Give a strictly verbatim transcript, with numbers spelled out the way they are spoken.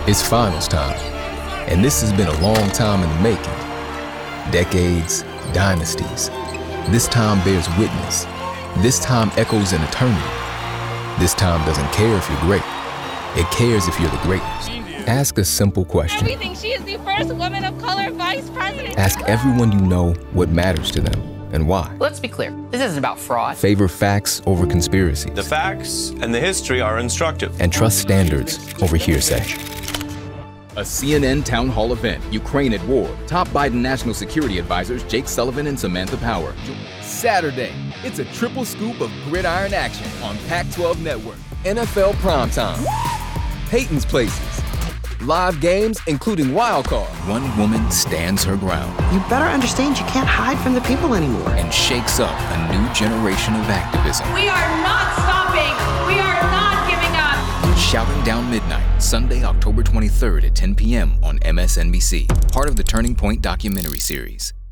It's finals time, and this has been a long time in the making. Decades, dynasties. This time bears witness. This time echoes in eternity. This time doesn't care if you're great. It cares if you're the greatest. Ask a simple question. We think she is the first woman of color vice president. Ask everyone you know what matters to them and why. Let's be clear, this isn't about fraud. Favor facts over conspiracies. The facts and the history are instructive. And trust standards over hearsay. A C N N town hall event, Ukraine at war. Top Biden national security advisors Jake Sullivan and Samantha Power. Saturday, it's a triple scoop of gridiron action on Pac twelve Network. N F L Primetime. Peyton's Places. Live games, including Wild Card. One woman stands her ground. You better understand you can't hide from the people anymore. And shakes up a new generation of activism. We are not stopping. We are not giving up. Shouting Down Midnight, Sunday, October twenty-third at ten p.m. on M S N B C. Part of the Turning Point documentary series.